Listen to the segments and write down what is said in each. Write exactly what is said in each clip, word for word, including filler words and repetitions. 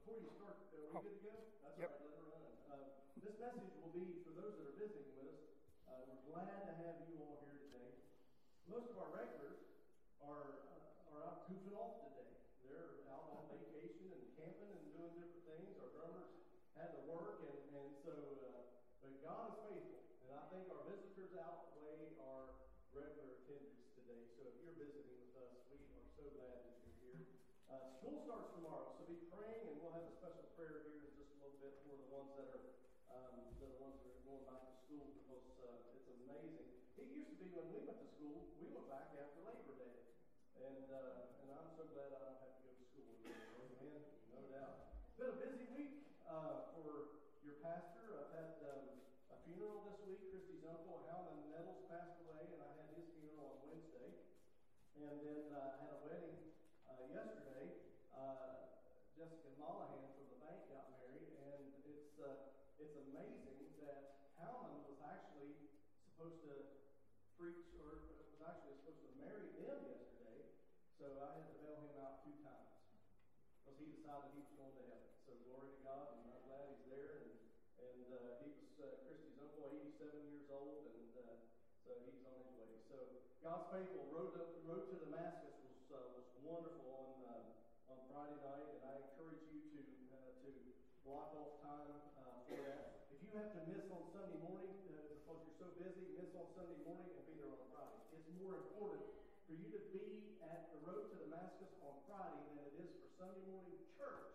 before you start, are we Oh. good to go? That's Yep. all right, let her run. Uh, this message will be for those that are visiting with us. Uh, we're glad to have you all here today. Most of our regulars are uh, are out goofing off today. They're out on vacation and camping and doing different things. Our drummers had to work, and, and so, uh, but God is faithful. And I think our visitors outweigh our regular attendance today. So if you're visiting with us, we are so glad that you're here. Uh, school starts tomorrow, so be praying, and we'll have a special prayer here in just a little bit for the ones that are um, the ones that are going back to school, because uh, it's amazing. It used to be when we went to school, we went back after Labor Day, and uh, and I'm so glad I don't have to go to school anymore. Amen, no doubt. It's been a busy week uh, for your pastor. I've had um, a funeral this week. Christy's uncle, Howland Nettles, passed away, and I had his funeral on Wednesday, and then uh, I had a wedding uh, yesterday. Uh, Jessica Mollahan from the bank got married, and it's uh, it's amazing that Howland was actually supposed to preach, or was actually supposed to marry them yesterday. So I had to bail him out two times because he decided he was going to heaven. So glory to God, and I'm glad he's there. And and uh, he was uh, Christy's uncle, eighty-seven years old, and uh, so he's on his way. So God's faithful. Road to, road to Damascus was uh, was wonderful on uh, on Friday night, and I encourage you to uh, to block off time uh, for that. If you have to miss on Sunday morning uh, because you're so busy, miss on Sunday morning and be there on Friday. It's more important for you to be at the road to Damascus on Friday than it is for Sunday morning church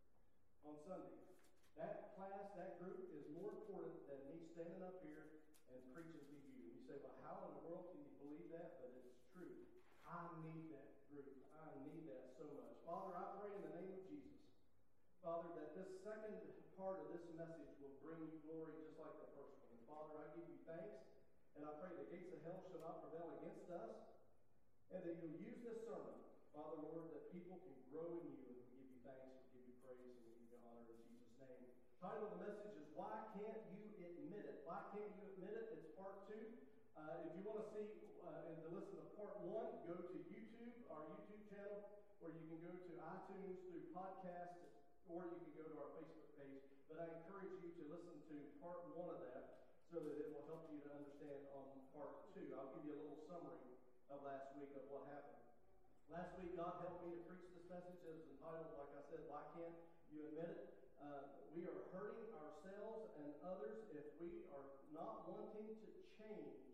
on Sunday. That class, that group is more important than me standing up here and preaching to you. And you say, well, how in the world can you believe that? But it's true. I need that group. I need that so much. Father, I pray in the name of Jesus, Father, that this second part of this message will bring you glory just like the first one. And Father, I give you thanks, and I pray the gates of hell shall not prevail against us, and that you'll use this sermon, Father, Lord, that people can grow in you, and we give you thanks, we give you praise, and we give you honor in Jesus' name. The title of the message is, Why Can't You Admit It? Why Can't You Admit It? It's part two. Uh, if you want to see uh, and to listen to part one, go to YouTube, our YouTube channel, where you can go to iTunes through podcast, or you can go to our Facebook page. But I encourage you to listen to part one of that so that it will help you to understand on part two. I'll give you a little summary of last week of what happened. Last week, God helped me to preach this message. It was entitled, like I said, Why Can't You Admit It? Uh, we are hurting ourselves and others if we are not wanting to change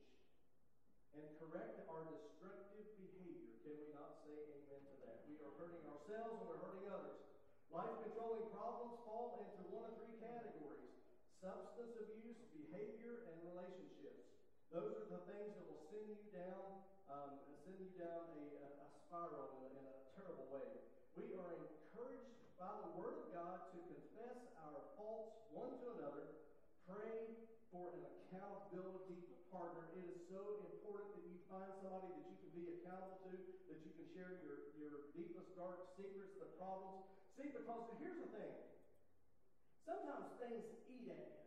and correct our destructive behavior. Can we not say amen to that? We are hurting ourselves and we're hurting others. Life-controlling problems fall into one of three categories: substance abuse, behavior, and relationships. Those are the things that will send you down, um, send you down a, a spiral in a, in a terrible way. We are encouraged by the Word of God to confess our faults one to another. Pray for an accountability partner. It is so important that you find somebody that you can be accountable to, that you can share your, your deepest, dark secrets, the problems. See, because here's the thing. Sometimes things eat at you.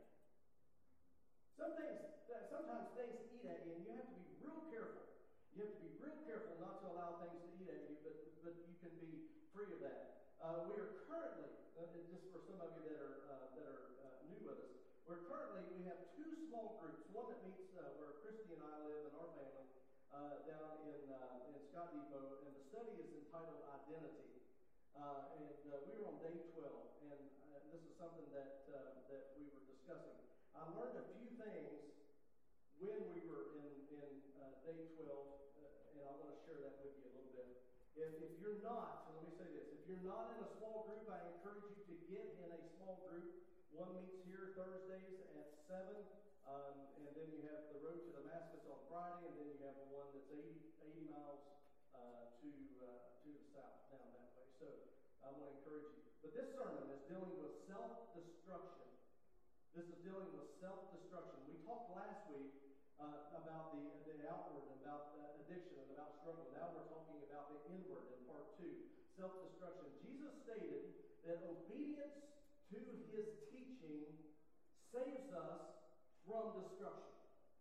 Some things, sometimes things eat at you, and you have to be real careful. You have to be real careful not to allow things to eat at you, but, but you can be free of that. Uh, we are currently, uh, just for some of you that are uh, that are uh, new with us, we're currently, we have two small groups. One that meets uh, where Christy and I live and our family uh, down in uh, in Scott Depot, and the study is entitled Identity. Uh, and uh, we were on day twelve, and uh, this is something that uh, that we were discussing. I learned a few things when we were in, in uh, day twelve, uh, and I want to share that with you a little bit. If, if you're not, so let me say this, if you're not in a small group, I encourage you to get in a small group. One meets here Thursdays at seven, um, and then you have the road to Damascus on Friday, and then you have the one that's eighty, eighty miles uh, to, uh, to the south, down that way. So I want to encourage you. But this sermon is dealing with self-destruction. This is dealing with self-destruction. We talked last week uh, about the, the outward, about uh, addiction, and about struggle. Now we're talking about the inward in part two, self-destruction. Jesus stated that obedience to his teaching saves us from destruction.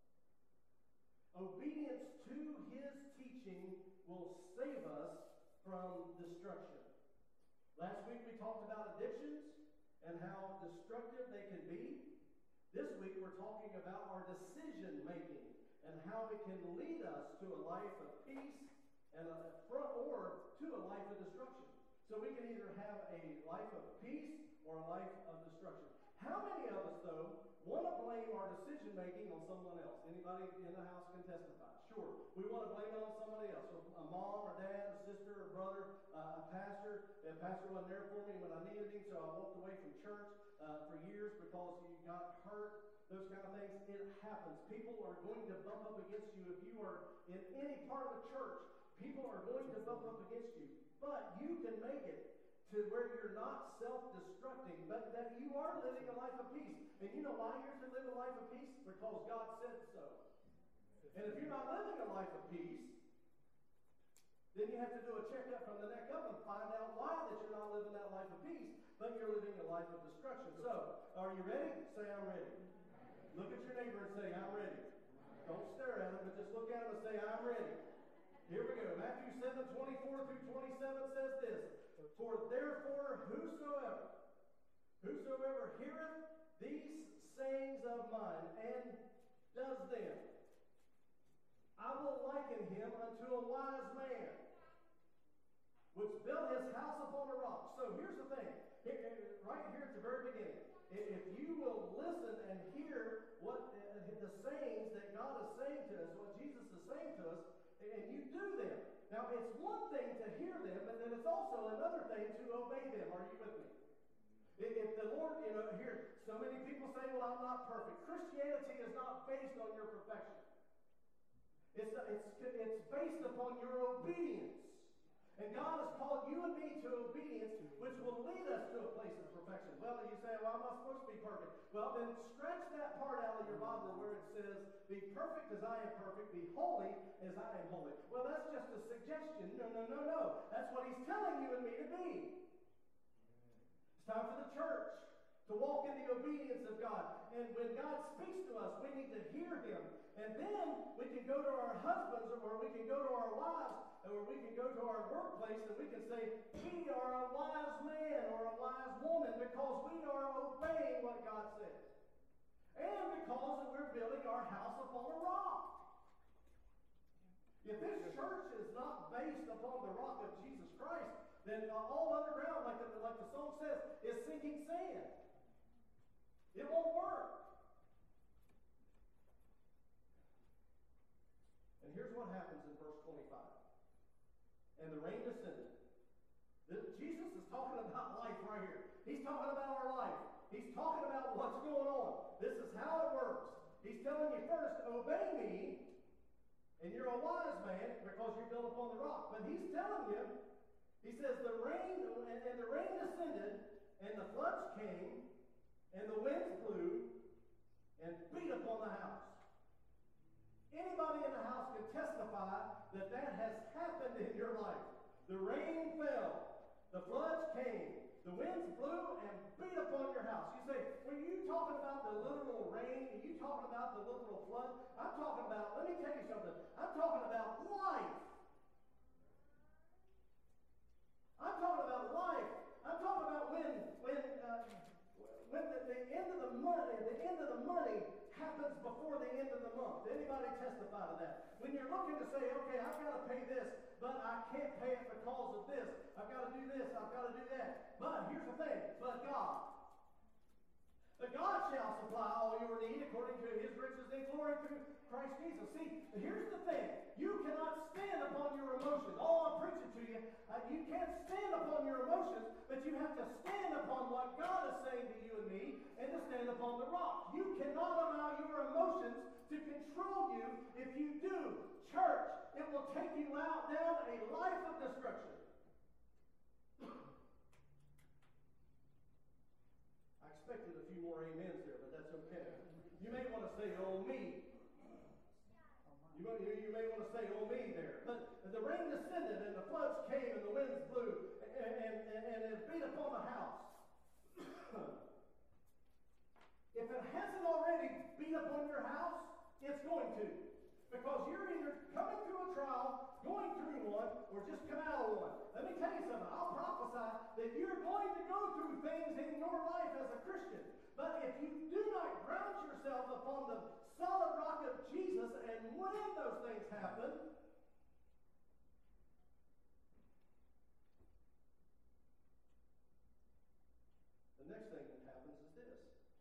Obedience to his teaching will save us from destruction. Last week we talked about addictions and how destructive they can be. This week we're talking about our decision making and how it can lead us to a life of peace and a, or to a life of destruction. So we can either have a life of peace or a life of destruction. How many of us, though, want to blame our decision making on someone else? Anybody in the house can testify. Sure, we want to blame it on somebody else. So a mom or dad, a sister or brother, uh, a pastor. The pastor wasn't there for me when I needed him, so I walked away from church uh, for years because you got hurt. Those kind of things. It happens. People are going to bump up against you. If you are in any part of the church, people are going to bump up against you. But you can make it to where you're not self-destructing, but that you are living a life of peace. And you know why you're to live a life of peace? Because God said so. And if you're not living a life of peace, then you have to do a checkup from the neck up and find out why that you're not living that life of peace, but you're living a life of destruction. So, are you ready? Say, I'm ready. Look at your neighbor and say, I'm ready. Don't stare at him, but just look at him and say, I'm ready. Here we go. Matthew seven, twenty-four through twenty-seven says this. For therefore, whosoever, whosoever heareth these sayings of mine and does them, I will liken him unto a wise man, which built his house upon a rock. So here's the thing. Right here at the very beginning. If you will listen and hear what uh, the sayings that God is saying to us, what Jesus is saying to us, and you do them. Now, it's one thing to hear them, but then it's also another thing to obey them. Are you with me? If the Lord, you know, here, so many people say, well, I'm not perfect. Christianity is not based on your perfection. It's, it's, it's based upon your obedience. And God has called you and me to obedience, which will lead us to a place of perfection. Well, you say, well, I'm not supposed to be perfect. Well, then scratch that part out of your Bible where it says, be perfect as I am perfect, be holy as I am holy. Well, that's just a suggestion. No, no, no, no. That's what he's telling you and me to be. It's time for the church to walk in the obedience of God. And when God speaks to us, we need to hear him. And then we can go to our husbands or we can go to our wives or we can go to our workplace and we can say, we are a wise man or a wise woman because we are obeying what God says. And because we're building our house upon a rock. If this church is not based upon the rock of Jesus Christ, then all other ground, like the, like the song says, is sinking sand. It won't work. And here's what happens in verse twenty-five. And the rain descended. This, Jesus is talking about life right here. He's talking about our life. He's talking about what's going on. This is how it works. He's telling you first, obey me, and you're a wise man because you're built upon the rock. But he's telling you, he says, the rain, and, and the rain descended, and the floods came, and the winds blew, and beat upon the house. Anybody in the house can testify that that has happened in your life. The rain fell, the floods came, the winds blew and beat upon your house. You say, were you talking about the literal rain? Are you talking about the literal flood? I'm talking about, let me tell you something, I'm talking about life. I'm talking about life. I'm talking about when when uh, when the, the end of the money, the end of the money happens before the end of the month. Anybody testify to that? When you're looking to say, okay, I've got to pay this, but I can't pay it because of this. I've got to do this, I've got to do that. But here's the thing, but God. But God shall supply all your need according to his riches and glory through Christ Jesus. See, here's the thing. You cannot stand upon your emotions. Oh, I'm preaching to you. Uh, you can't stand upon your emotions, but you have to stand upon what God is saying to you and me and to stand upon the rock. You cannot allow your emotions to control you. If you do, church, it will take you out down a life of destruction. I expected a few more amens there, but that's okay. You may want to say, oh, me. You may, you may want to say, oh, me there. But the rain descended, and the floods came, and the winds blew, and, and, and, and it beat upon the house. If it hasn't already beat upon your house, it's going to. Because you're either coming through a trial going through one or just come out of one. Let me tell you something. I'll prophesy that you're going to go through things in your life as a Christian. But if you do not ground yourself upon the solid rock of Jesus, and when those things happen, the next thing that happens is this.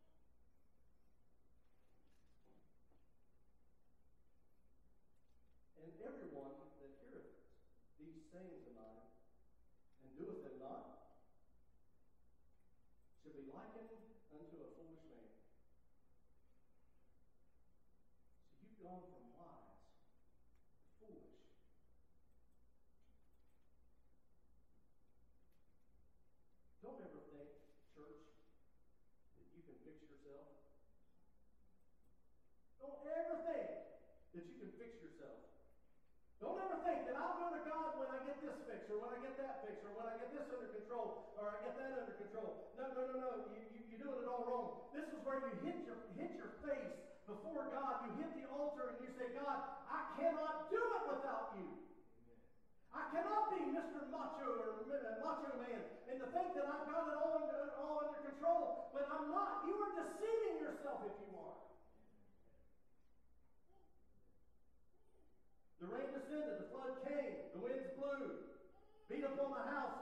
And everyone that heareth these sayings of mine, and doeth them not, should be likened unto a foolish man. So you've gone from wise to foolish. Don't ever think, church, that you can fix yourself. Don't ever think that you can fix yourself. Don't ever think that I'll go to God when I get this fixed, or when I get that fixed, or when I get this under control, or I get that under control. No, no, no, no. You, you, you're doing it all wrong. This is where you hit your, hit your face before God. You hit the altar and you say, God, I cannot do it without you. I cannot be Mister Macho or uh, Macho Man and to think that I've got it all under, all under control, but I'm not. You are deceiving yourself if you are. The rain descended, the flood came, the winds blew, beat upon the house.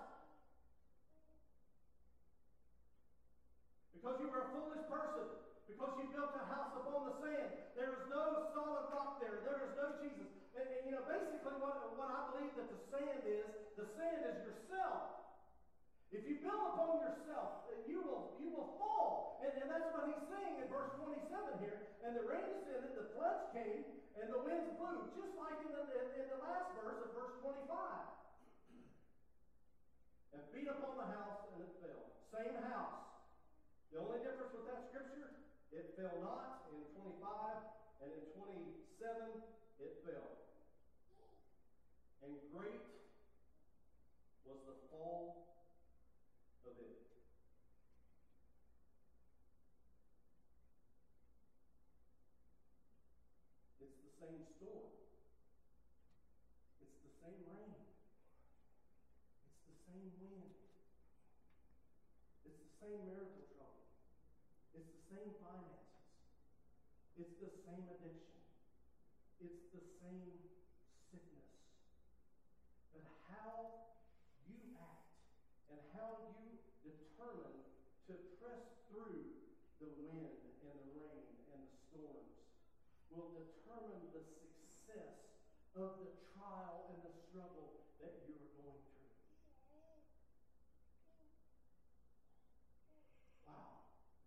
Because you were a foolish person, because you built a house upon the sand. There is no solid rock there. There is no Jesus. And, and you know, basically what, what I believe that the sand is, the sand is yourself. If you build upon yourself, you will, you will fall. And, and that's what he's saying in verse twenty-seven here. And the rain descended, the floods came, and the winds blew, just like in the, in, in the last verse of verse twenty-five. And beat upon the house, and it fell. Same house. The only difference with that scripture, it fell not in twenty-five, and in twenty-seven, it fell. And great was the fall of it. It's the same storm. It's the same rain. It's the same wind. It's the same marital trouble. It's the same finances. It's the same addiction. It's the same sickness. But how you act and how you determine to press through the wind and the rain and the storms will determine the success of the trial and the struggle that you're going through. Wow.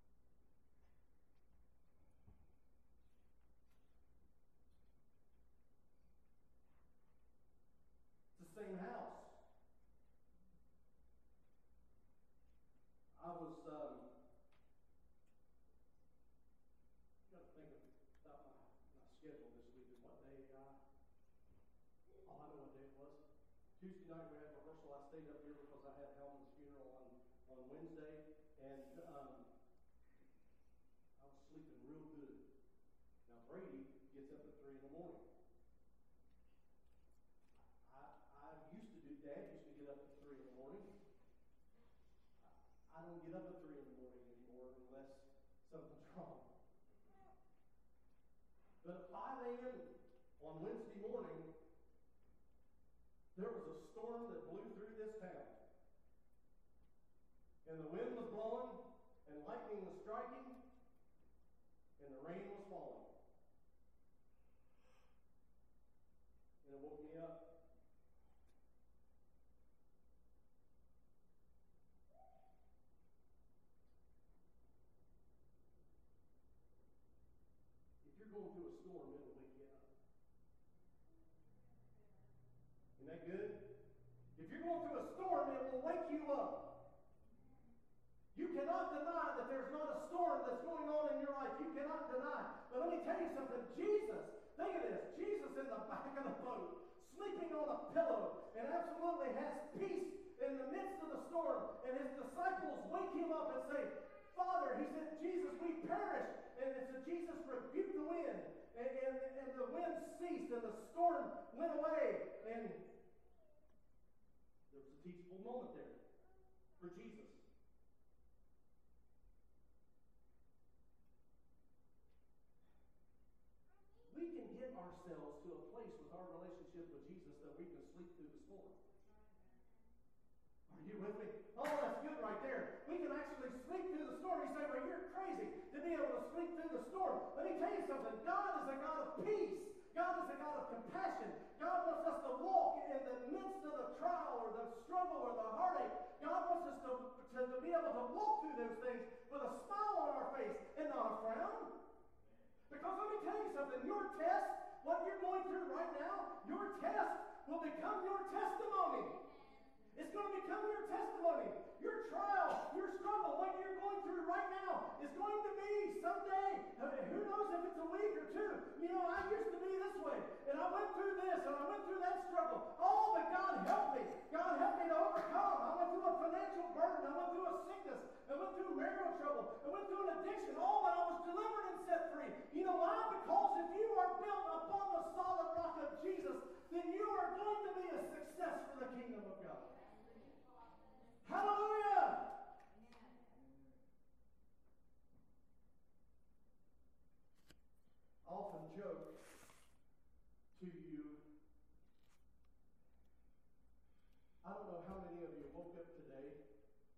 It's the same house. I was, um, got to think about my, my schedule this week and what day I, oh, I know what day it was. Tuesday night we had rehearsal. I stayed up here because I had Hellman's funeral on, on Wednesday, and um, I was sleeping real good. Now Brady gets up at three in the morning. I, I used to do, Dad used to get up at three in the morning. I don't get up at three in the morning anymore unless something's wrong. But at five a.m. on Wednesday morning, there was a storm that blew through this town. And the wind was blowing, and lightning was striking, and the rain was falling. And it woke me up. If you're going through a storm, it'll wake you up. Isn't that good? If you're going through a storm, it will wake you up. You cannot deny that there's not a storm that's going on in your life. You cannot deny. But let me tell you something. Jesus, think of this. Jesus in the back of the boat, sleeping on a pillow, and absolutely has peace in the midst of the storm. And his disciples wake him up and say, Father, he said, Jesus, we perish. And it said, Jesus, rebuke the wind and, and, and the wind ceased, and the storm went away, and there was a teachable moment there for Jesus. We can get ourselves to a place with our relationship with Jesus that we can sleep through the storm. Are you with me? Oh, that's good right there. We can actually sleep through the storm. You say, well, you're crazy to be able to sleep through the storm. Let me tell you something. God is a God of peace. God is a God of compassion. God wants us to walk in the midst of the trial or the struggle or the heartache. God wants us to, to, to be able to walk through those things with a smile on our face and not a frown. Because let me tell you something. Your test, what you're going through right now, your test will become your testimony. It's going to become your testimony. Your trial, your struggle, what you're going through right now is going to be someday. Who knows if it's a week or two. You know, I used to be this way. And I went through this and I went through that struggle. Oh, but God helped me. God helped me to overcome. I went through a financial burden. I went through a sickness. I went through marital trouble. I went through an addiction. Oh, but I was delivered and set free. You know why? Because if you are built upon the solid rock of Jesus, then you are going to be a success for the kingdom of God. Hallelujah! I often joke to you. I don't know how many of you woke up today and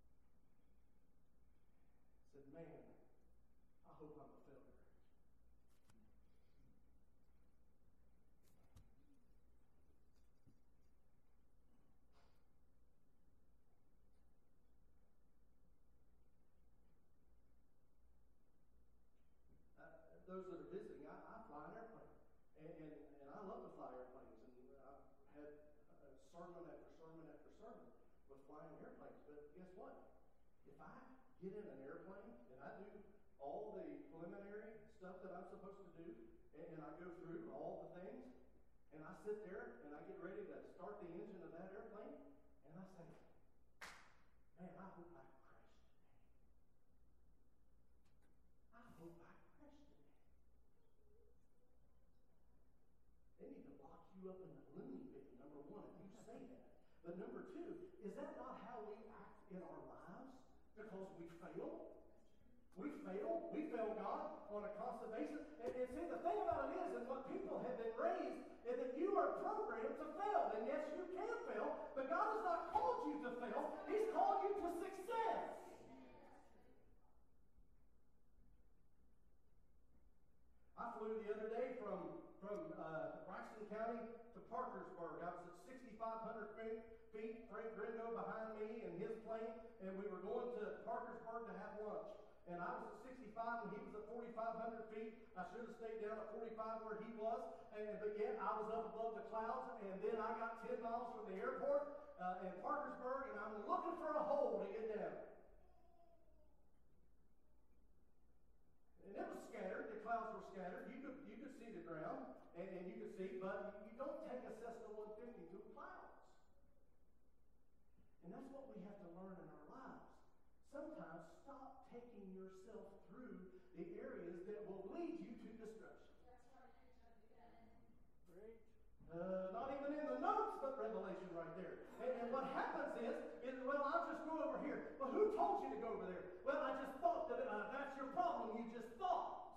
said, man, I hope I'm a failure. Those that are visiting, I, I fly an airplane, and, and, and I love to fly airplanes, and I've had uh, sermon after sermon after sermon with flying airplanes, but guess what? If I get in an airplane, and I do all the preliminary stuff that I'm supposed to do, and, and I go through all the things, and I sit there, and I get ready to start the engine of that airplane, and I say, man, I hope I crash today. I hope I They need to lock you up in the loony bin, number one, if you say that. But number two, is that not how we act in our lives? Because we fail? We fail. We fail God on a constant basis. And, and see, the thing about it is, and what people have been raised, is that you are programmed to fail. And yes, you can fail, but God has not called you to fail. He's called you to success. I flew the other day from from uh, Braxton County to Parkersburg. I was at sixty-five hundred feet, Frank Gringo behind me in his plane, and we were going to Parkersburg to have lunch. And I was at sixty-five and he was at forty-five hundred feet. I should have stayed down at forty-five where he was, and, but yet I was up above the clouds, and then I got ten miles from the airport uh, in Parkersburg, and I'm looking for a hole to get down. And it was scattered. The clouds were scattered. You could you could see the ground, and, and you could see, but you don't take a Cessna one fifty through clouds. And that's what we have to learn in our lives. Sometimes stop taking yourself through the areas that will lead you to destruction. Great. Uh, not even in the notes, but Revelation right there. And, and what happens is, is, well, I'll just go over here. Well, who told you to go over there? Well, I just thought that uh, that's your problem. You just thought.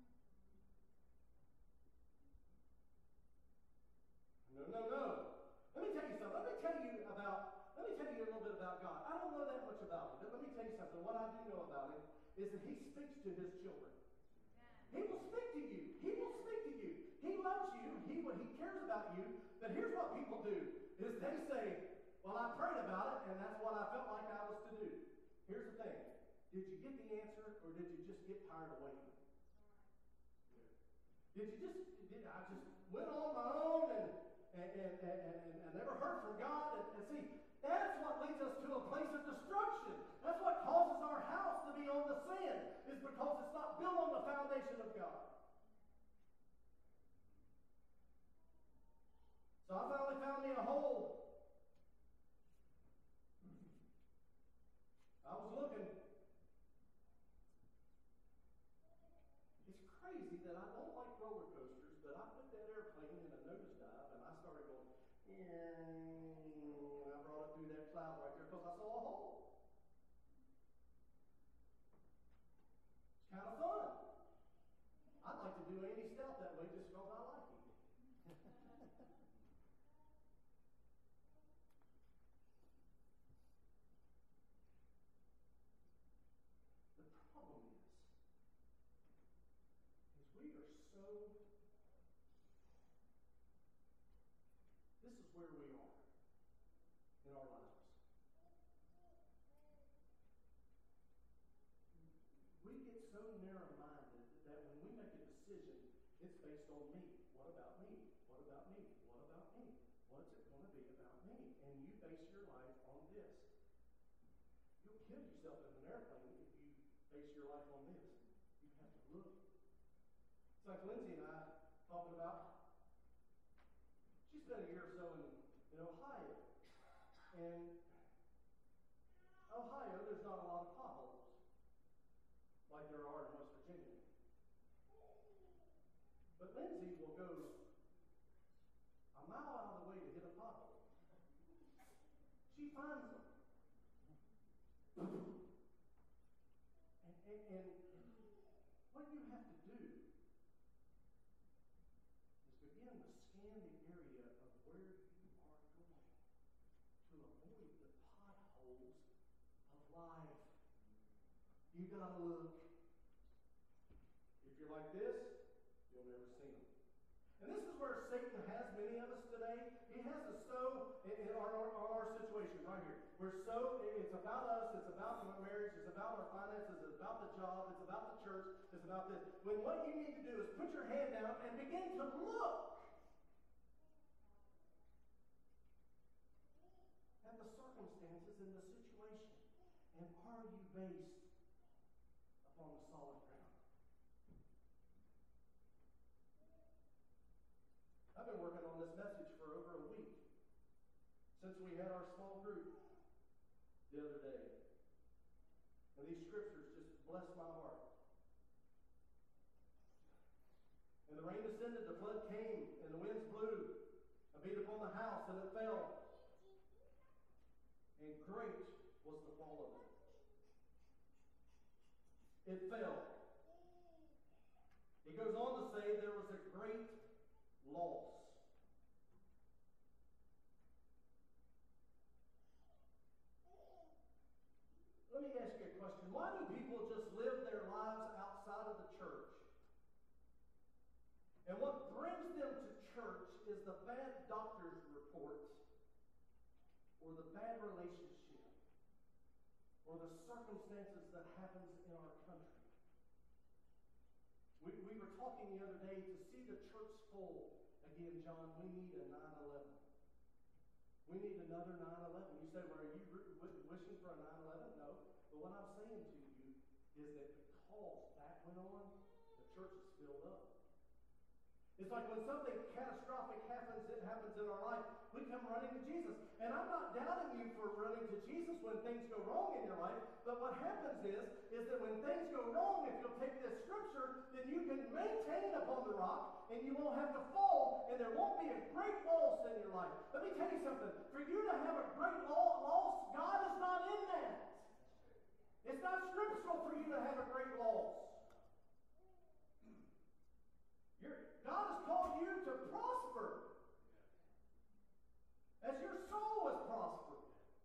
No, no, no. Let me tell you something. Let me tell you about, let me tell you a little bit about God. I don't know that much about him, but let me tell you something. What I do know about him is that he speaks to his children. He will speak to you. He will speak to you. He loves you. He, he cares about you. But here's what people do, is they say, well, I prayed about it, and that's what I felt like I was to do. Here's the thing. Did you get the answer, or did you just get tired of waiting? Did you just, did I just went on my own and, and, and, and, and, and never heard from God? And, and see, that's what leads us to a place of destruction. That's what causes our house to be on the sand, is because it's not built on the foundation of God. So I finally found me a hole. I was looking. It's crazy that I don't like roller coasters. where we are in our lives. We get so narrow-minded that when we make a decision, it's based on me. What about me? What about me? What about me? What's it going to be about me? And you base your life on this. You'll kill yourself in an airplane if you base your life on this. You have to look. It's like Lindsay and I talking about. She spent a year or so in, in Ohio. And Ohio, there's not a lot of potholes like there are in West Virginia. But Lindsay will go a mile out of the way to hit a pothole. She finds them. And, and, and what you have to do is begin to scan the area of where you are going to avoid the potholes of life. You gotta look. If you're like this, you'll never see them. And this is where Satan has many of us today. He has us so in, in our, our, our situation right here. We're so, it's about us, it's about our marriage, it's about our finances, it's about the job, it's about the church, it's about this. When what you need to do is put your hand down and begin to look at the circumstances and the situation. And are you based upon the solid ground? I've been working on this message for over a week since we had our small group the other day. And these scriptures just bless my heart. And the rain descended, the flood came, and the winds blew and beat upon the house, and it fell. And great was the fall of it. It fell. He goes on to say there was a great loss. Let me ask you a question. Why do people just live their lives outside of the church? And what brings them to church is the bad doctor's report, or the bad relationship, or the circumstances that happens in our country. We, we were talking the other day, to see the church full again, John, we need a nine eleven. We need another nine eleven. You say, well, are you wishing for a nine eleven? No. But what I'm saying to you is that because that went on, the church is filled up. It's like when something catastrophic happens, it happens in our life, we come running to Jesus. And I'm not doubting you for running to Jesus when things go wrong in your life, but what happens is, is that when things go wrong, if you'll take this scripture, then you can maintain upon the rock, and you won't have to fall, and there won't be a great loss in your life. Let me tell you something. For you to have a great loss, God is not in that. It's not scriptural for you to have a great loss. You're, God has called you to prosper as your soul is prospered.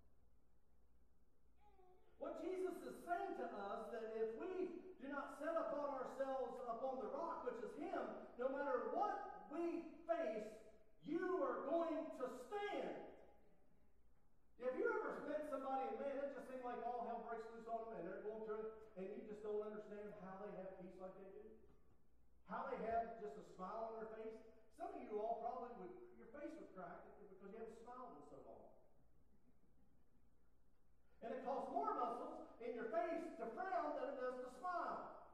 What Jesus is saying to us, that if we do not set upon ourselves upon the rock, which is Him, no matter what we face, you are going to stand. Have you ever met somebody and man, it just seems like all hell breaks loose on them and they're going through it, and you just don't understand how they have peace like they do? How they have just a smile on their face? Some of you all probably would, your face would crack because you haven't smiled in so long. And it costs more muscles in your face to frown than it does to smile.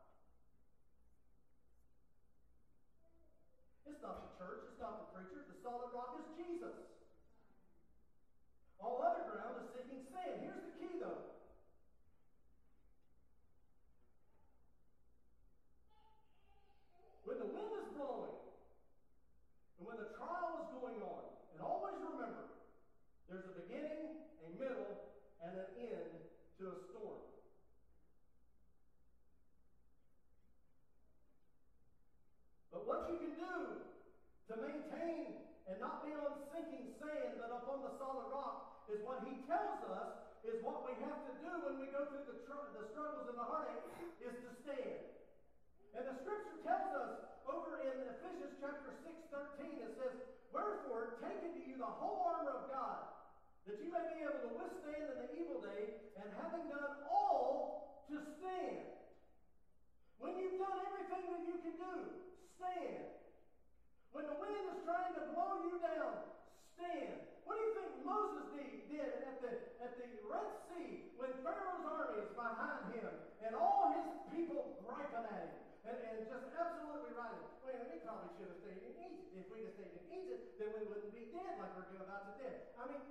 It's not the church, it's not the preacher. The solid rock is Jesus. All other ground is sinking sand. Here's the key, though. When the wind is blowing, and when the trial is going on, and always remember, there's a beginning, a middle, and an end to a storm. But what you can do to maintain and not be on sinking sand, but upon the solid rock, is what He tells us is what we have to do when we go through the, tr- the struggles and the heartache, is to stand. And the scripture tells us over in Ephesians chapter six, thirteen, it says, Wherefore, take unto you the whole armor of God, that you may be able to withstand in the evil day, and having done all, to stand. When you've done everything that you can do, stand. When the wind is trying to blow you down, stand. What do you think Moses did, did at the at the Red Sea when Pharaoh's army is behind him and all his people griping at him and, and just absolutely riding? Well, we probably should have stayed in Egypt. If we'd have stayed in Egypt, then we wouldn't be dead like we're about to dead. I mean,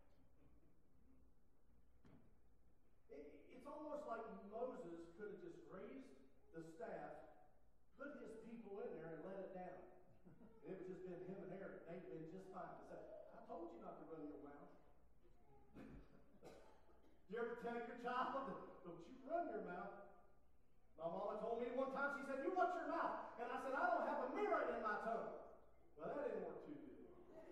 it, it's almost like Moses could have just raised the staff, put his people in there, and let it down. And it would just been him and Aaron. They'd been just fine to say, I told you not to run your mouth. Did you ever tell your child, don't you run your mouth? My mama told me one time, she said, you watch your mouth. And I said, I don't have a mirror in my tongue. Well, that didn't work too good.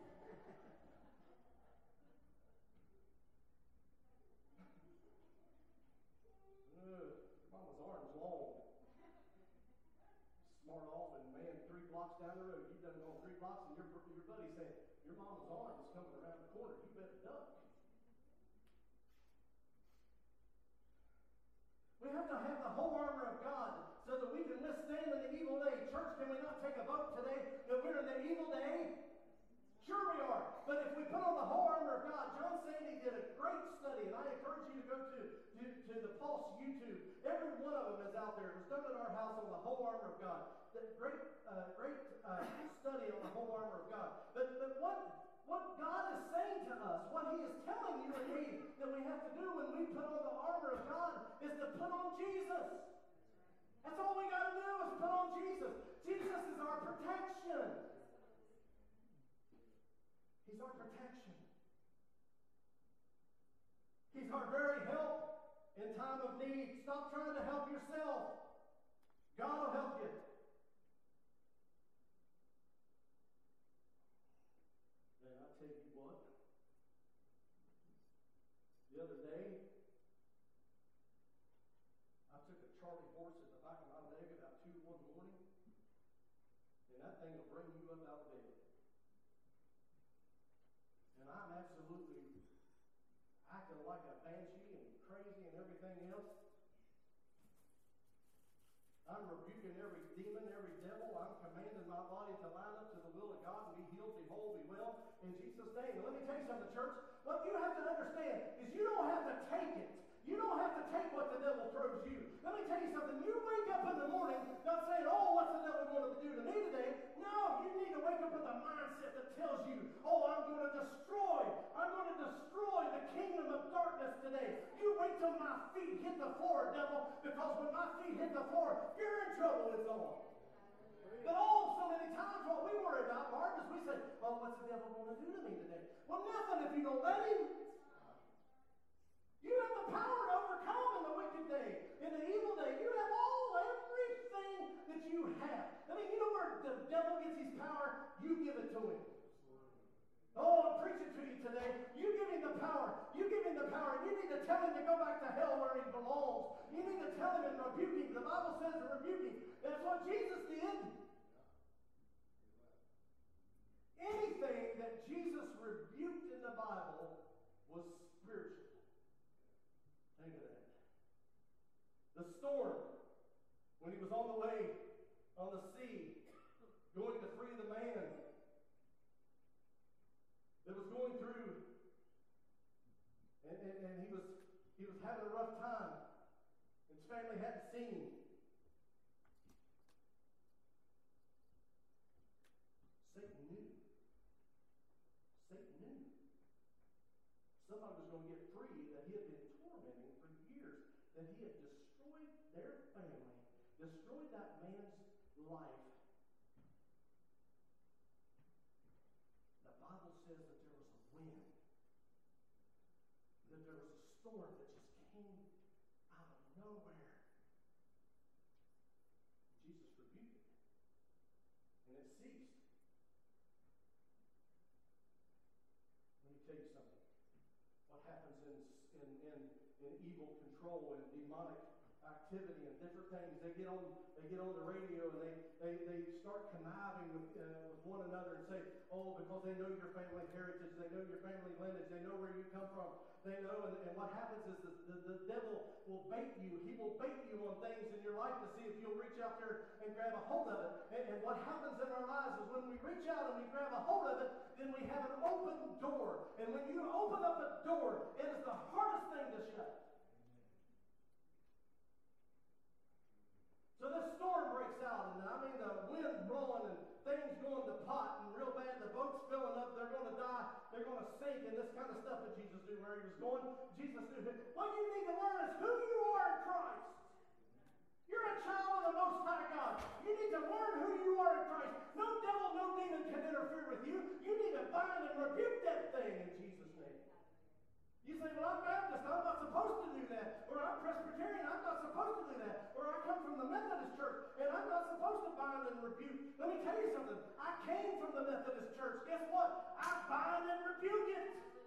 uh, Mama's arm's long. Smart off and man, three blocks down the road, you've done gone three blocks, and your, your buddy saying, your mama's arm is coming around the corner. You better duck. We have to have the whole armor of God so that we can withstand in the evil day. Church, can we not take a vote today that we're in the evil day? Sure we are. But if we put on the whole armor of God, John Sandy did a great study, and I encourage you to go to, to, to the Pulse YouTube. Every one of them is out there. It was done at our house on the whole armor of God. The great uh, great uh, study on the whole armor of God. But, but what, what God is saying to us, what He is telling you and me that we have to do when we put on the armor of God is to put on Jesus. That's all we got to do is put on Jesus. Jesus is our protection. He's our protection. He's our very help in time of need. Stop trying to help yourself. God will help you. Man, I tell you what. The other day, I took a Charlie horse at the back of my leg about two one morning, and that thing will bring you up out of bed. And I'm absolutely acting like a banshee and crazy and everything else. I'm rebuking every demon, every devil. I'm commanding my body to line up to the will of God and be healed, be whole, be well in Jesus' name. And let me tell you something, church. What you have to understand is you don't have to take it. You don't have to take what the devil throws you. Let me tell you something. You wake up in the morning not saying, oh, what's the devil going to do to me today? No, you need to wake up with a mindset that tells you, oh, I'm going to destroy. I'm going to destroy the kingdom of darkness today. You wait till my feet hit the floor, devil, because when my feet hit the floor, you're in trouble, it's on. But oh, so many times what we worry about, Mark, is we say, oh, what's the devil going to do to me today? Well, nothing if you don't let him. You have the power to overcome in the wicked day, in the evil day. You have all, everything that you have. I mean, you know where the devil gets his power? You give it to him. Oh, I'm preaching to you today. You give him the power. You give him the power. You need to tell him to go back to hell where he belongs. You need to tell him and rebuke him. The Bible says to rebuke him. That's what Jesus did. Anything that Jesus rebuked in the Bible was spiritual. Think of that. The storm, when he was on the way on the sea, going to free the man that was going through, and, and, and he was he was having a rough time. His family hadn't seen him. Satan knew. Satan knew. Somebody was going to get free that he had been tormenting for years, that he had destroyed their family, destroyed that man's life. The Bible says that there was a wind, that there was a storm that just came out of nowhere. Jesus rebuked it, and it ceased. Let me tell you something. What happens in, in, in, in evil control and demonic activity and different things. They get on, they get on the radio and they, they, they start conniving with, uh, with one another and say, oh, because they know your family heritage, they know your family lineage, they know where you come from, they know, and, and what happens is the, the, the devil will bait you. He will bait you on things in your life to see if you'll reach out there and grab a hold of it. And, and what happens in our lives is when we reach out and we grab a hold of it, then we have an open door. And when you open up a door, it is the hardest thing to shut. So this storm breaks out, and I mean the wind blowing and things going to pot and real bad. The boat's filling up. They're going to die. They're going to sink, and this kind of stuff that Jesus knew where he was going. Jesus knew what you need to learn is who you are in Christ. You're a child of the Most High God. You need to learn who you are in Christ. No devil, no demon can interfere with you. You need to bind and rebuke that thing in Jesus' name. You say, well, I'm Baptist. I'm not supposed to do that. Or I'm Presbyterian. I'm not supposed to do that. Or I come from the Methodist church, and I'm not supposed to bind and rebuke. Let me tell you something. I came from the Methodist church. Guess what? I bind and rebuke it.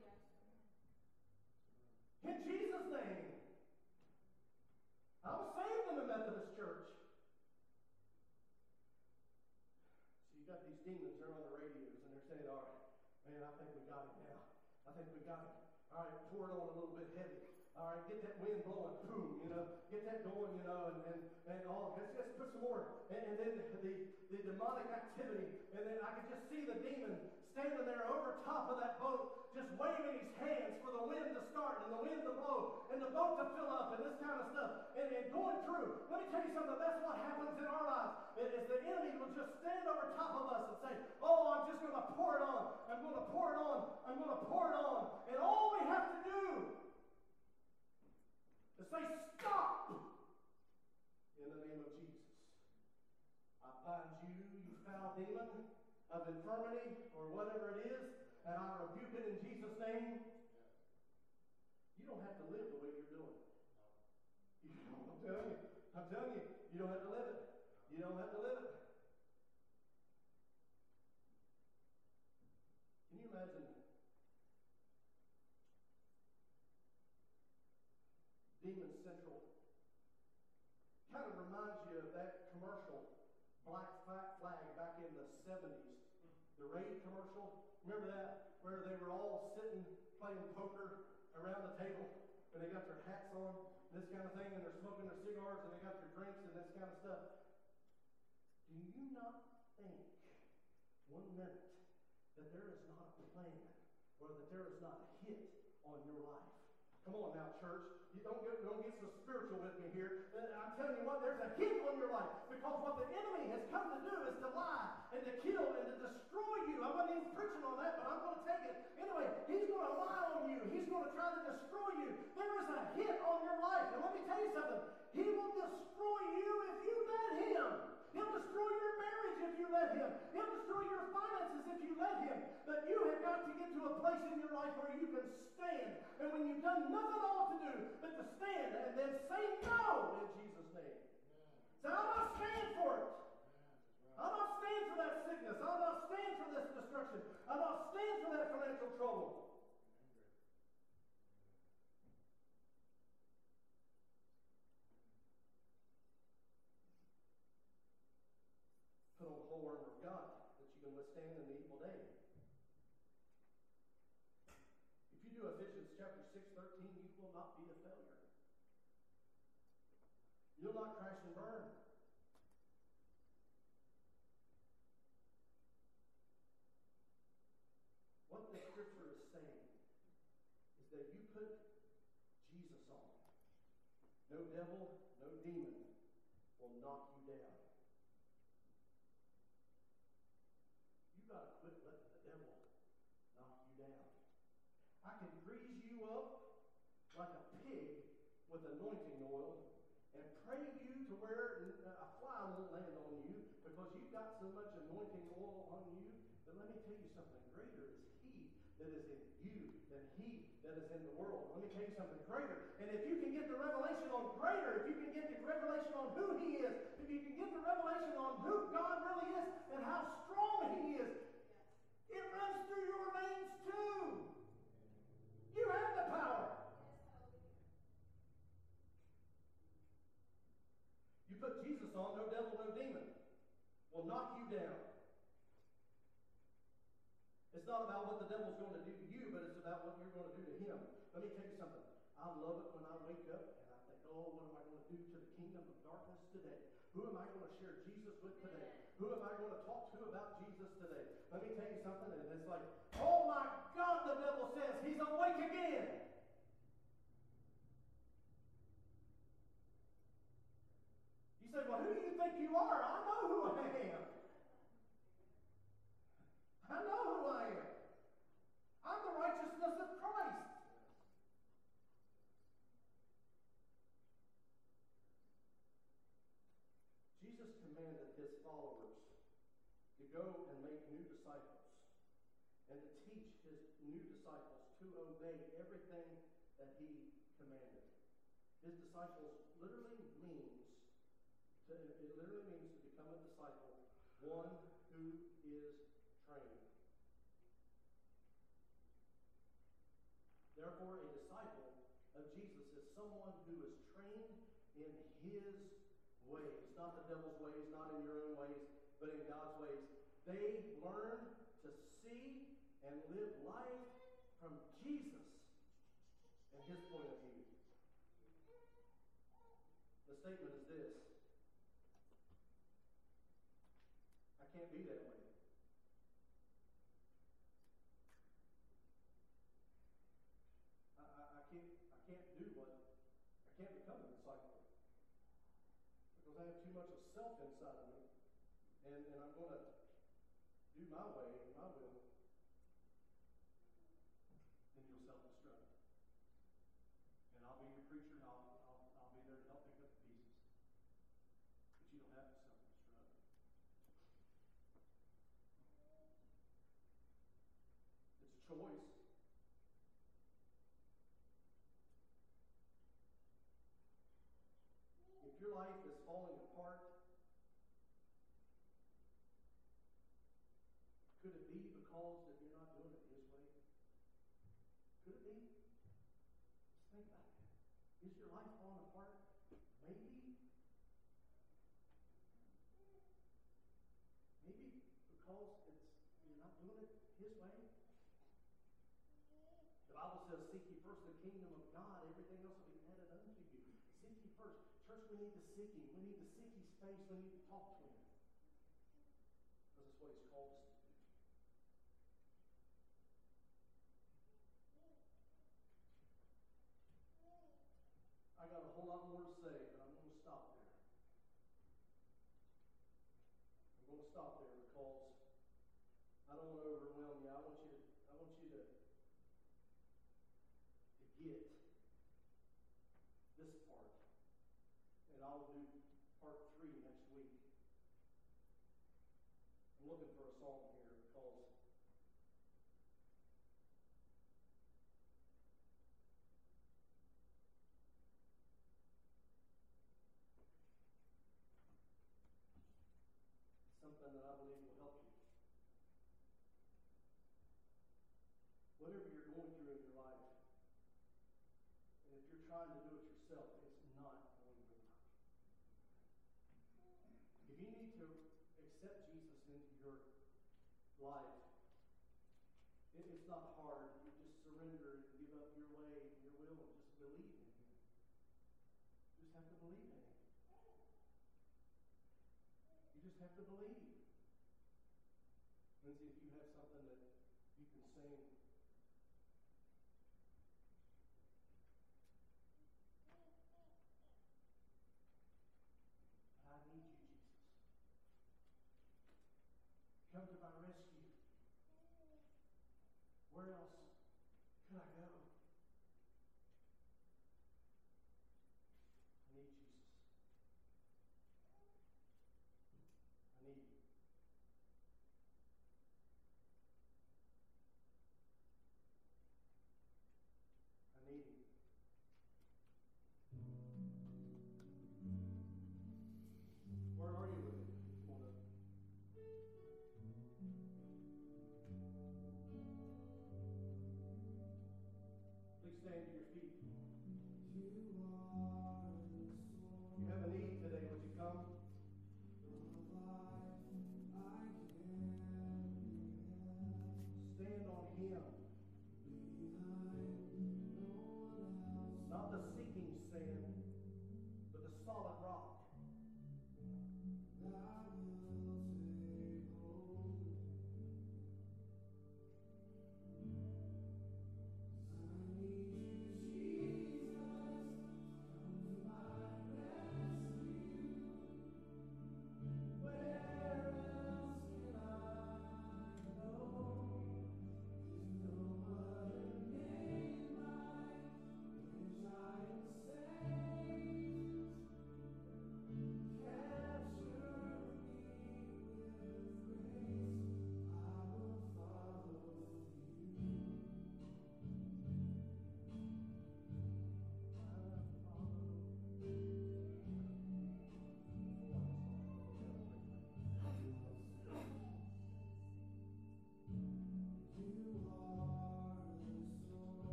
In Jesus' name. I was saved in the Methodist church. So you got these demons, they're on the radios, and they're saying, all right, man, I think we got it now. I think we got it. All right, pour it on a little bit heavy. All right, get that wind blowing. Boom, you know, get that going, you know, and and, and all. Let's just put some more. And, and then the, the demonic activity. And then I could just see the demon standing there over top of that boat, just waving his hands for the wind to start and the wind to blow and the boat to fill up and this kind of stuff. And, and going through. Let me tell you something. That's what happens in our lives. Is the enemy will just stand over top of us and say, oh, I'm just going to pour it on. I'm going to pour it on. I'm going to pour it on. And all we have to do is say, stop, in the name of Jesus. I bind you, you foul demon of infirmity or whatever it is, and I rebuke it in Jesus' name. You don't have to live the way you're doing. You know, I'm telling you. I'm telling you, you don't have to live it. You don't have to live it. Can you imagine Demon Central? Kind of reminds you of that commercial, Black Flag, back in the seventies. The Raid commercial. Remember that? Where they were all sitting, playing poker around the table, and they got their hats on, this kind of thing, and they're smoking their cigars, and they got their drinks and this kind of stuff. Do you not think one minute that there is not a plan or that there is not a hit on your life? Come on now, church. You don't get, don't get so spiritual with me here. I'm telling you what, there's a hit on your life. Because what the enemy has come to do is to lie and to kill and to destroy you. I'm not even preaching on that, but I'm going to take it. Anyway, he's going to lie on you. He's going to try to destroy you. There is a hit on your life. And let me tell you something. He will destroy you if you let him. He'll destroy your marriage if you let him. He'll destroy your finances if you let him. But you have got to get to a place in your life where you can stand. And when you've done nothing all to do but to stand and then say no in Jesus' name. Say, I'll not stand for it. I'll not stand for that sickness. I'll not stand for this destruction. I'll not stand for that financial trouble. Put on the whole armor of God that you can withstand in the evil day. If you do Ephesians chapter six thirteen, you will not be a failure. You'll not crash and burn. What the scripture is saying is that you put Jesus on. No devil, no demon will knock you down. You got to quit letting the devil knock you down. I can grease you up like a pig with anointing oil and pray you to where a fly won't land on you because you've got so much anointing oil on you. But let me tell you something. Greater is he that is in you than he that is in the world. Let me tell you something. Greater. And if you can get the revelation on greater, if you can get the revelation on who he is, if you can get the revelation on who God really is and how strong he is, it runs through your veins too. You have the power. song, no devil, no demon will knock you down. It's not about what the devil's going to do to you, but it's about what you're going to do to him. Let me tell you something. I love it when I wake up and I think, oh, what am I going to do to the kingdom of darkness today? Who am I going to share Jesus with today? Who am I going to talk to about Jesus today? Let me tell you something, and it's like, oh my God, the devil says he's awake again. You say, well, who do you think you are? I know who I am. I know who I am. I'm the righteousness of Christ. Jesus commanded his followers to go and make new disciples and to teach his new disciples to obey everything that he commanded. His disciples literally means, to, it literally means to become a disciple, one who is trained. Therefore, a disciple of Jesus is someone who is trained in his ways. Not the devil's ways, not in your own ways, but in God's ways. They learn to see and live life from Jesus and his point of view. The statement is this: I can't be that way. I, I, I can't I can't do what I can't become a disciple. Because I have too much of self inside of me. And, and I'm going to do my way and my will. Then you'll self-destruct. And I'll be your preacher, and I'll, I'll, I'll be there to help pick up the pieces. But you don't have to self-destruct. It's a choice. If your life is falling apart, could it be because that you're not doing it his way? Could it be? Just think about that. Is your life falling apart? Maybe. Maybe because it's you're not doing it his way. The Bible says, seek ye first the kingdom of God, everything else will be added unto you. Seek ye first. Church, we need to seek him. We need to seek his face. We need to talk to him. Because that's what he's called us to do. I got a whole lot more to say, but I'm going to stop there. I'm going to stop there because I don't want to overwhelm you. I want you to, I want you to, to get this part. And I'll do part three next week. I'm looking for a song here because it's something that I believe will help you. Whatever you're going through in your life, and if you're trying to do it yourself, it's not going to work. If you need to accept Jesus into your life, it, it's not hard. You just surrender and give up your way and your will and just believe in him. You just have to believe in him. You just have to believe. Lindsay, if you have something that you can sing. I need you, Jesus. Come to my rescue. Where else could I go? I need Jesus. I need you. I need him. Where are you with it? Come on up.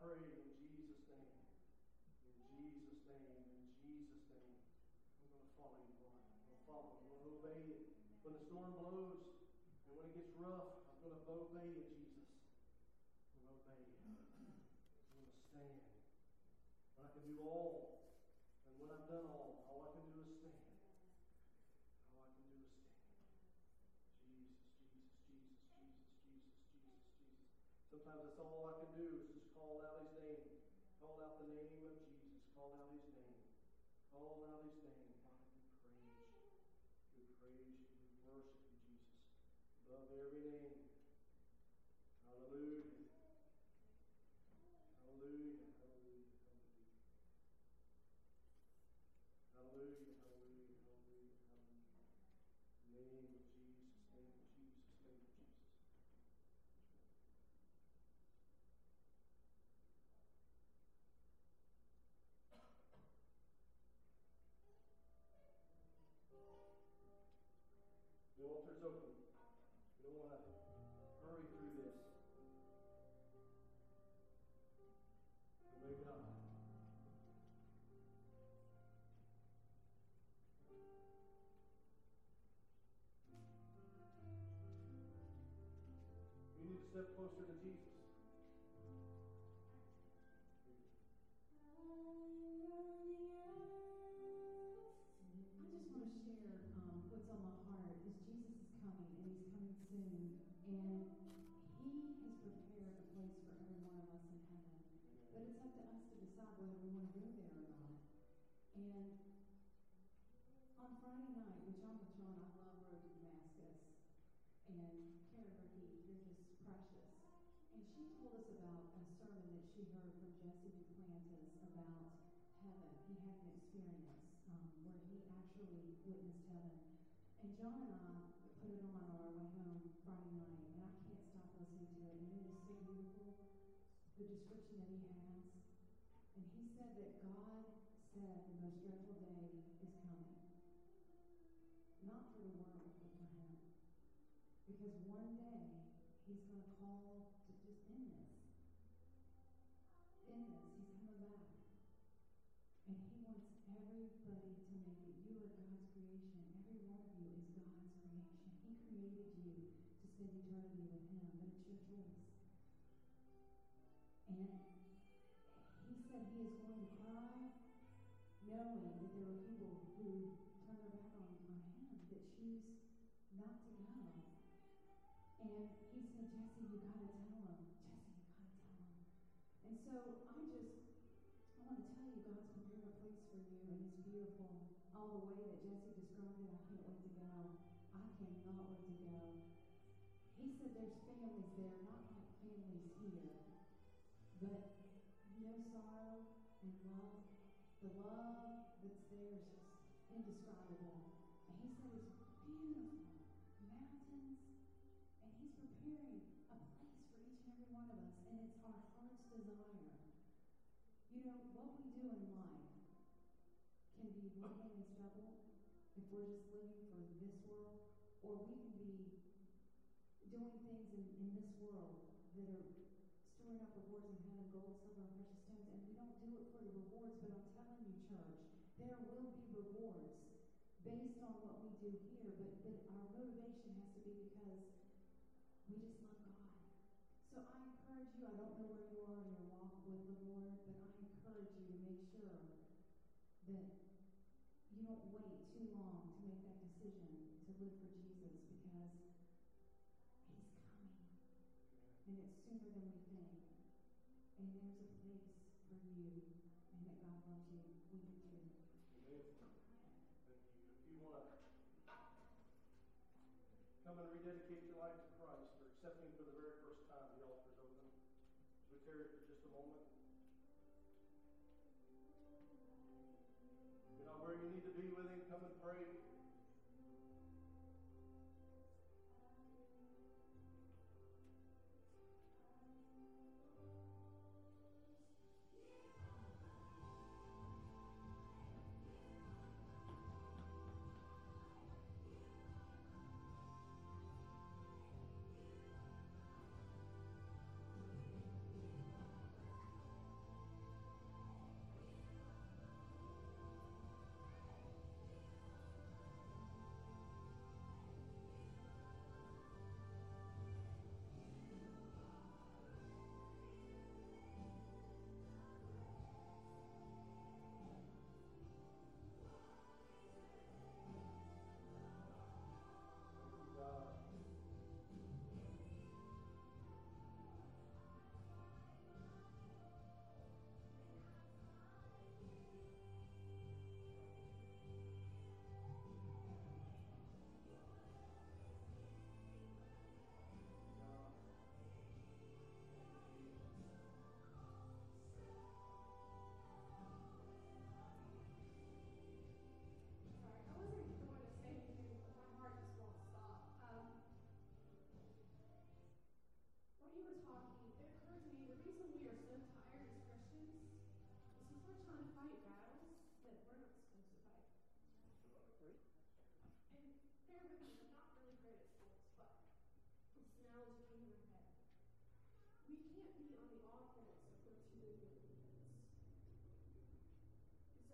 pray in Jesus' name. In Jesus' name. In Jesus' name. I'm going to follow you, Lord. I'm going to follow you. I'm going to obey you. When the storm blows and when it gets rough, I'm going to obey you, Jesus. I'm going to obey you. I'm going to stand. When I can do all, and when I've done all, all I can do is stand. All I can do is stand. Jesus, Jesus, Jesus, Jesus, Jesus, Jesus, Jesus. Sometimes that's all I can do is just call out his name. Call out the name of Jesus. Call out his name. Call out his name. Father, we praise you. We praise you. We worship you, Jesus. Above every name. Hallelujah. Hallelujah. Hallelujah. Hallelujah. Hallelujah. Hallelujah. Hallelujah. Hallelujah. Name of Jesus. Name of Jesus. Name of Jesus. The altar's open. We don't want to hurry through this. Obey God. You need to step closer to Jesus. Come and rededicate your life to Christ or accept him for the very first time, the altar's open. As we tarry for just a moment. You're not where you need to be with him, come and pray.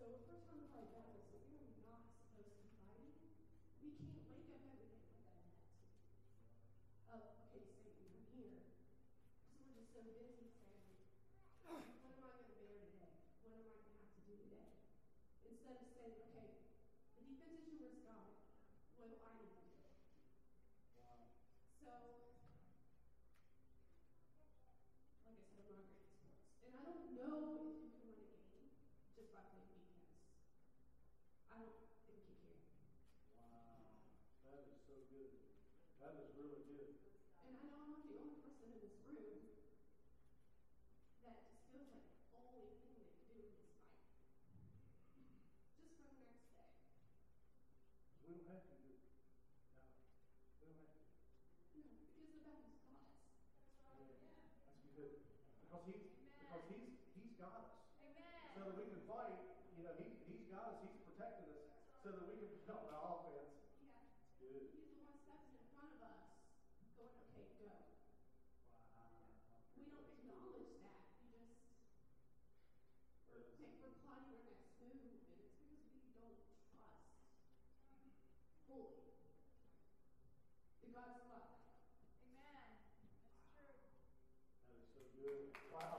So if we're talking about battles that we are not supposed to be fighting, we can't wake up every day with that attitude. Oh, okay, Satan, I'm here. Because we're just so busy saying, what am I going to bear today? What am I going to have to do today? Instead of saying, okay, the defense is yours, God. What do I need to do? Wow. So, like I said, I'm not great at sports. And I don't know if you can win a game just by playing defense. I don't think you can. Wow. That is so good. That is really good. And I know I'm not the only person in this room that just feels like the only thing they can do is fight. Just for the next day. We don't have to do it. No. We don't have to. No, because the battle's got us. Yeah. That's good. Because he's because he's he's got us. Amen. So that we can fight, you know, he he's got us, he's protected us so that we can be on the offense. Yeah. It's good. He's the one stepping in front of us, going, okay, go. Wow. We don't acknowledge that. We just we're, think we're plotting our next move, and it's because we don't trust fully the God's love. Amen. That's true. That is so good. Wow.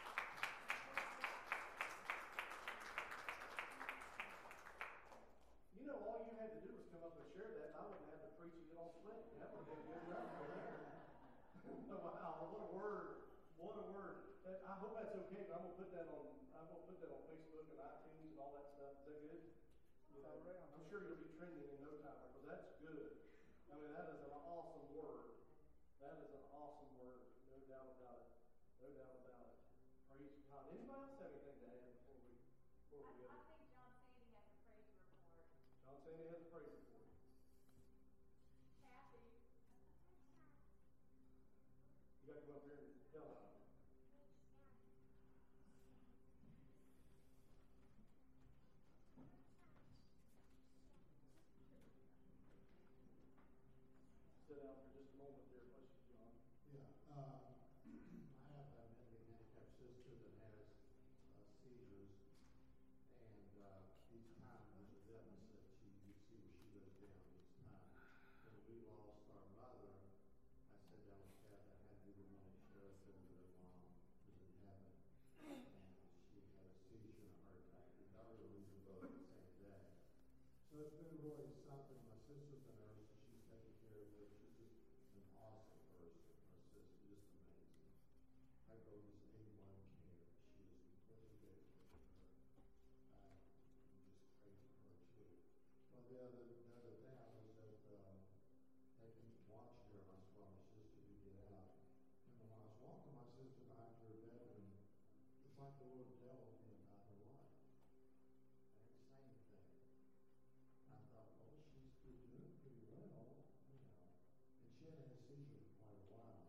You know, all you had to do was come up and share that, and I wouldn't have to preach and get all sweaty. That would have been good enough for there. Wow, what a word. What a word. That, I hope that's okay, but I'm gonna put that on I'm gonna put that on Facebook and iTunes and all that stuff. Is that good? You know, I'm sure you'll be trending in no time, because that's good. I mean, that is an awesome word. That is an awesome word. No doubt about it. No doubt about it. Praise God. Anybody else have anything to add before we before I, we go? I think John Sandy has a praise report. John Sandy has a praise report. Kathy. You got to come up here and tell them. Sit down for just a moment there, bless you, John. Yeah, uh, I have a mentally handicapped sister that has uh, seizures, and uh, each time there's a deficit, she, you see where she goes down each time. When we lost our mother, I sat down with Kathy. I had to be the one to share with her that her mom was in heaven, and she had a seizure and a heart attack. We got her to lose them both the same day. So it's been really something. My sister's a nurse, and she's taking care of her. She's just an awesome person. My sister, just amazing. I go to this eighty-one care. She is completely dedicated to her. Uh, I'm just praying for her too. Well, the other the other day I was at uh, taking watching her, and I saw my sister to get out. And when I was walking my sister back to her bedroom, it's like the Lord dealt with me about her life. I didn't say anything. I thought, well, she's pretty doing pretty well, you know. And she hadn't had a seizure for quite a while.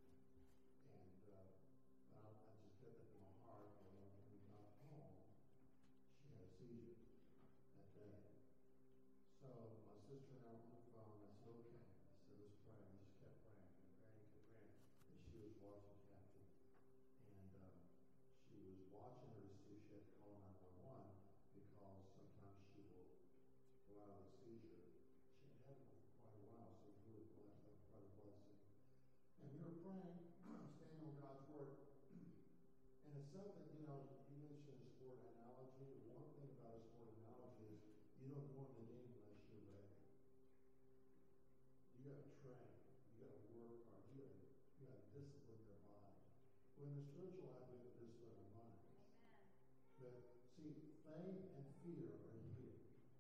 And uh, but I, I just kept it in my heart. And when we got home, she had a seizure that day. So my sister and I were on the phone. I said, okay. I said, let's pray. We just kept praying, kept praying, kept praying. And she was watching Kathy. And uh, she was watching her to see if she had to call nine one one, because sometimes she will go out of the seizure. She had had one for quite a while, so it was really blessed. That was quite a blessing. And we were praying, standing on God's word. And it's something, you know, you mentioned a sport analogy. The one thing about a sport analogy is you don't go in the game unless you're ready. You got to train. You got to work hard. You got to, you got to discipline your body. Well, in the spiritual life, we have to discipline our minds. Amen. But see, faith and fear are here.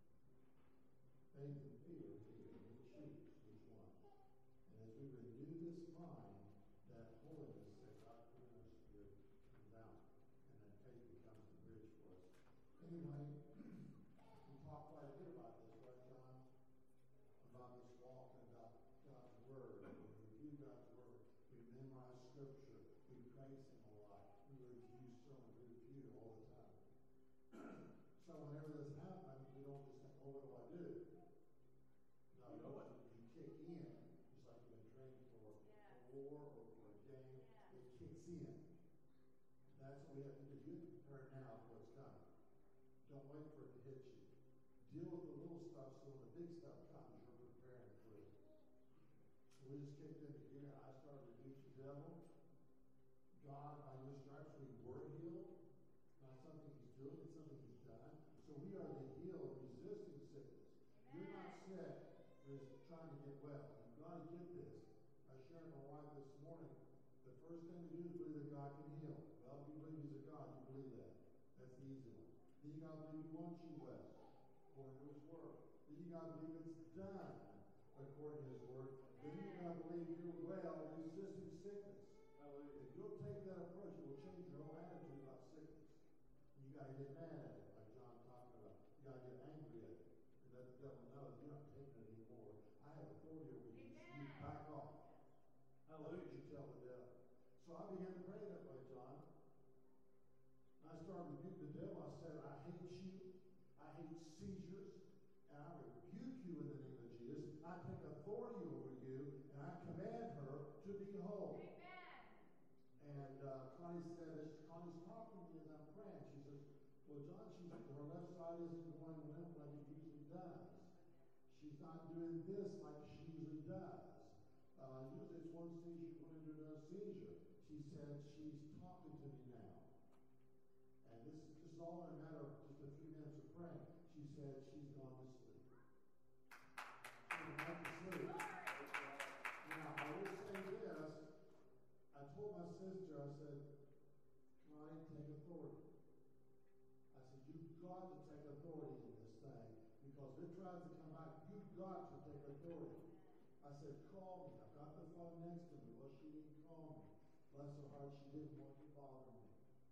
Faith and fear are here. We choose which one. And as we renew this mind, that holiness that God put in our spirit comes out. And that faith becomes a bridge for us. Anyway, we talked quite a bit about this, right, John? About this walk and about God's word. We review God's word. We memorize scripture. We praise him a lot. We review sermons. We review all the time. So whenever this happens, we don't just think, oh, what do I do? No, You know it. You kick in, just like you've been training for Yeah. a war or for a game. Yeah. It kicks in. That's what we have to do. You have to prepare now for what's coming. Don't wait for it to hit you. Deal with the little stuff so when the big stuff comes, you're preparing for it. So we just kicked into gear, and I started to rebuke the devil. God, by your stripes, we were healed. Not something he's doing, it's something he's done. So we are the healed, resisting sickness. You're not sick, you're just trying to get well. You've got to get this. I shared with my wife this morning, the first thing we do is believe that God can heal. Well, if you believe he's a God, you believe that. That's the easy one. Then you got to believe he wants you well, according to his word. Then you got to believe it's done, according to his word. Then you got to believe you're well, resisting sickness. Hallelujah. If you'll take that approach, it will change your whole attitude about sickness. You got to get mad at it, like John talking about. You got to get angry at it. And let the devil know you're not taking it anymore. I have authority over you. You back off. That's what you tell the devil. So I began to pray that way, John. I started rebuking the devil. I said, I hate you. I hate seizures. And I rebuke you in the name of Jesus. I take authority over you, and I command her to be whole. Amen. And uh, Connie said, as Connie's talking to me as I'm praying, she says, well, John, she's, her left side isn't going limp like it usually does. She's not doing this like she usually does. Uh, usually it's one seizure, one into another seizure. She said, she's talking to me now. And this, this is all in a matter of just a few minutes of praying. She said, she's gone to sleep. She went to sleep. Now, I will say this. I told my sister, I said, Connie, take authority. I said, you've got to take authority in this thing. Because if it tries to come back, you've got to take authority. I said, call me. I've got the phone next to me. Well, she didn't call me. Bless her heart, she didn't want to bother me.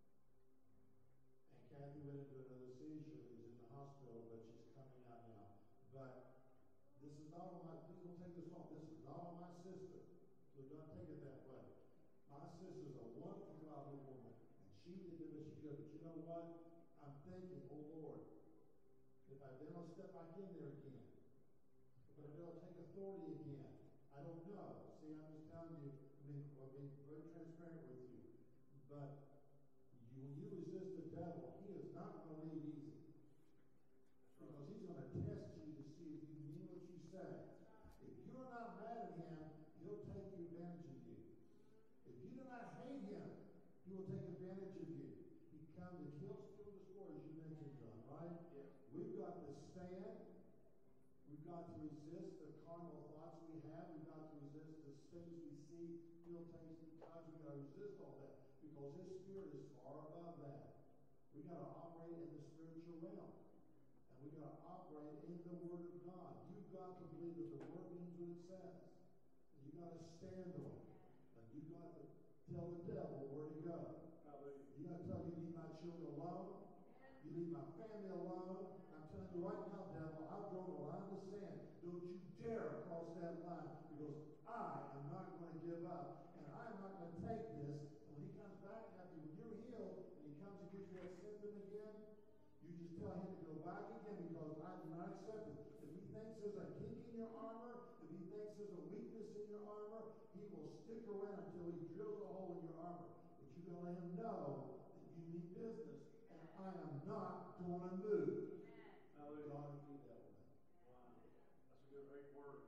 And Kathy went into another seizure. Who's in the hospital, but she's coming out now. But this is not on my, please don't take this off. This is not on my sister. So don't take it that way. My sister's a wonderful, godly woman. And she did the best she could. But you know what? I'm thinking, oh Lord, if I then I'll step back in there again. If I do, I'll take authority again. I don't know. See, I'm just telling you, I mean, I'll be very transparent with you. But you, when you resist the devil, he is not going to leave easy. Because he's going to test you to see if you mean what you say. If you're not mad at him, he'll take advantage of you. If you do not hate him, he will take advantage of you. He comes to kill, steal, and destroy, as you mentioned, John, right? Yes. We've got to stand. We've got to resist the carnal thoughts we have. We've got to resist the things we see, feel, taste, and touch. We've got to resist all that because his spirit is far above that. We've got to operate in the spiritual realm. And we've got to operate in the Word of God. You've got to believe that the Word means what it says. And you've got to stand on it. And you've got to tell the devil where to go. Hallelujah. You got to tell you leave my children alone. You leave my family alone. I'm telling you right now, devil, I've drawn a line in the sand. Don't you dare cross that line because I am not going to give up. And I'm not going to take this. And when he comes back after when you're healed and he comes and gives you that symptom again, you just tell him to go back again because I do not accept it. If he thinks there's a kink in your armor, if he thinks there's a weakness in your armor, he will stick around until he drills a hole in your armor. But you got to let him know that you mean business. And I am not going to move. Hallelujah. God will be that way. Wow. That's a good, great word.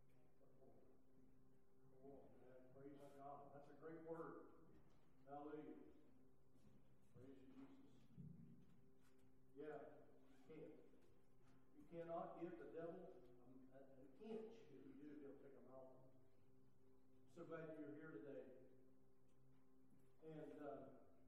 Come on, man. Praise God. That's a great word. Hallelujah. Praise you, Jesus. Yeah, you can't. You cannot give the devil an, an inch. If you do, he'll take a mile. So glad you're here today. And uh,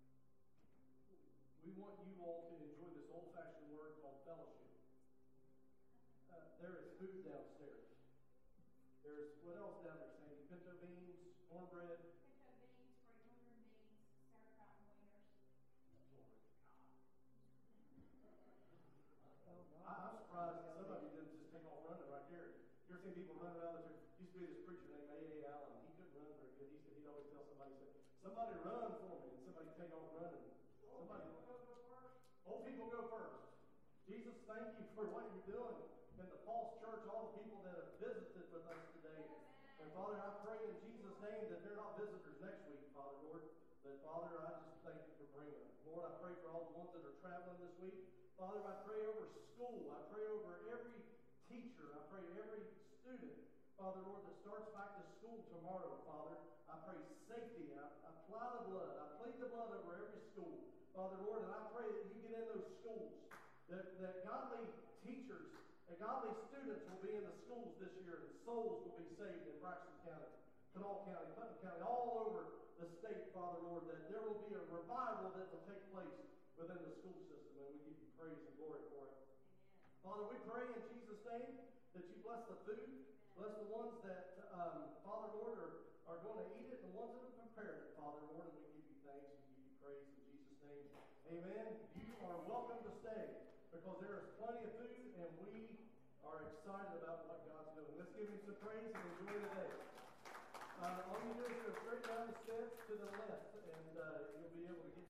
we want you all to enjoy this old-fashioned word called fellowship. Uh, there is food downstairs. There's, what else down there, Sandy? Pinto beans, cornbread. Pinto beans, great northern beans, sauerkraut and wieners. Glory to God. I, I'm surprised that some of you didn't just take off running right there. You ever seen people run around? There used to be this preacher named A A Allen. He couldn't run very good. He said he'd always tell somebody, he said, somebody run for me. And somebody take off running. Somebody, old people go first. Jesus, thank you for what you're doing in the false church, all the people that have visited with us today. And Father, I pray in Jesus' name that they're not visitors next week, Father, Lord. But Father, I just thank you for bringing them. Lord, I pray for all the ones that are traveling this week. Father, I pray over school. I pray over every teacher. I pray every student, Father, Lord, that starts back to school tomorrow, Father. I pray safety. I, I apply the blood. I plead the blood over every school, Father, Lord, and I pray that you get in those schools, that, that godly teachers and godly students will be in the schools this year, and souls will be saved in Braxton County, Kanawha County, Putnam County, all over the state, Father, Lord, that there will be a revival that will take place within the school system, and we give you praise and glory for it. Amen. Father, we pray in Jesus' name that you bless the food, bless the ones that, um, Father, Lord, are, are going to eat it, and the ones that have prepared it, Father, Lord, and we give you thanks, we give you praise in Jesus' name. Amen. You are welcome to stay, because there is plenty of food, and we are excited about what God's doing. Let's give him some praise and enjoy the day. Uh, all you do is go straight down the steps to the left, and uh, you'll be able to get